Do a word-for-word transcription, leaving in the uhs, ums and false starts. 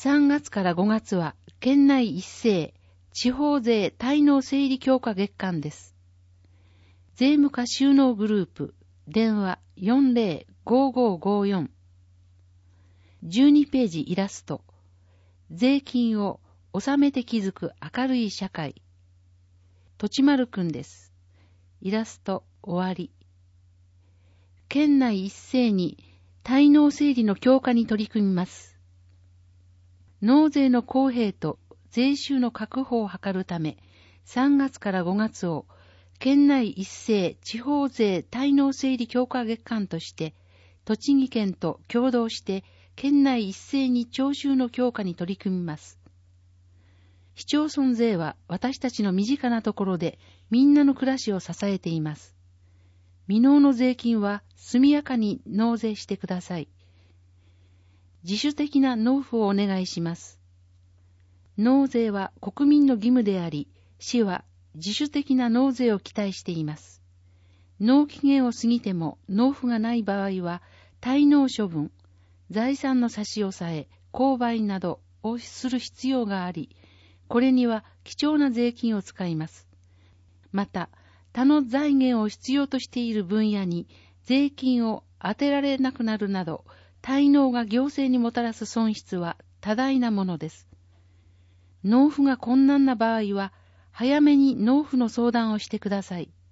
さんがつからごがつは県内一斉地方税滞納整理強化月間です。税務課収納グループ電話 よんぜろごごごよん じゅうにページイラスト税金を納めて気づく明るい社会とちまるくんです。イラスト終わり。県内一斉に滞納整理の強化に取り組みます。納税の公平と税収の確保を図るため、さんがつからごがつを県内一斉地方税滞納整理強化月間として、栃木県と共同して県内一斉に徴収の強化に取り組みます。市町村税は私たちの身近なところでみんなの暮らしを支えています。未納の税金は速やかに納税してください。自主的な納付をお願いします。納税は国民の義務であり、市は自主的な納税を期待しています。納期限を過ぎても納付がない場合は、滞納処分、財産の差し押さえ、購買などをする必要があり、これには貴重な税金を使います。また、他の財源を必要としている分野に税金を充てられなくなるなど、滞納が行政にもたらす損失は多大なものです。納付が困難な場合は、早めに納付の相談をしてください。